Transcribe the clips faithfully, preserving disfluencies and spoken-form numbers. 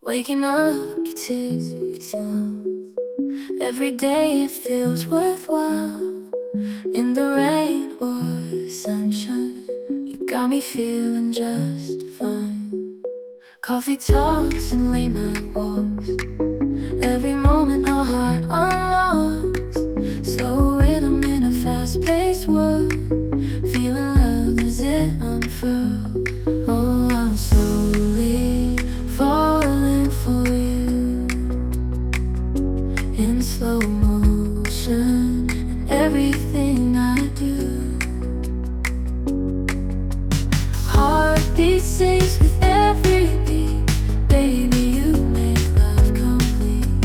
Waking up gets easy sound. Every day it feels worthwhile. In the rain or sunshine, you got me feeling just fine. Coffee talks and late night walks. Every moment our heart unlocks. Slow rhythm in a fast-paced world. Feeling love as it unfurls. Oh, I'm slowly falling for you in slow motion. And everything I do, heartbeat sings with every beat. Baby, you make life complete.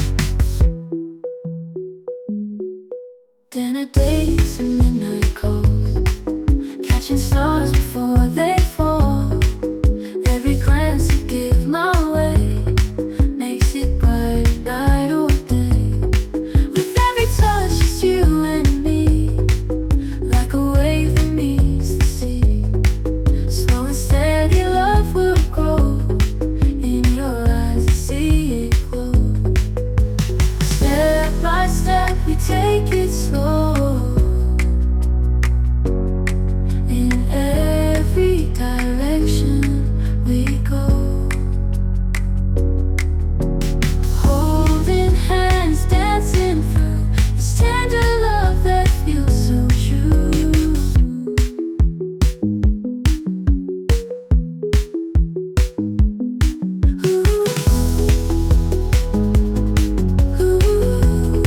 Dinner dates and midnight calls, catching stars before they fall. Every glance you give my way makes it bright, night or day. With every touch, it's you and me, like a wave that meets the sea. Slow and steady love will grow. In your eyes I see it glow. Step by step we take it slow. In every direction we go, holding hands, dancing through this tender love that feels so true. Ooh, ooh,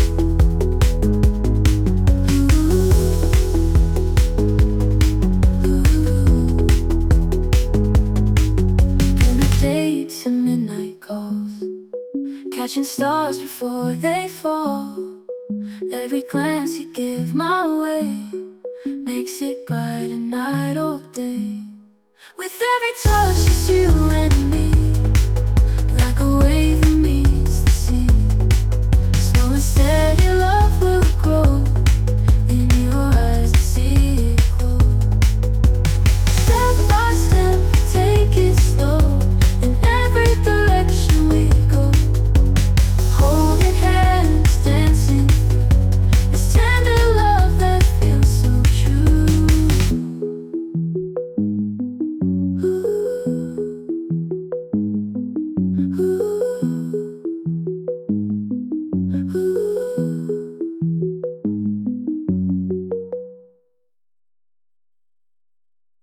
Dinner dates and midnight calls, catching stars before they fall. Every glance you give my way makes it bright, night or day. With every touch, it's you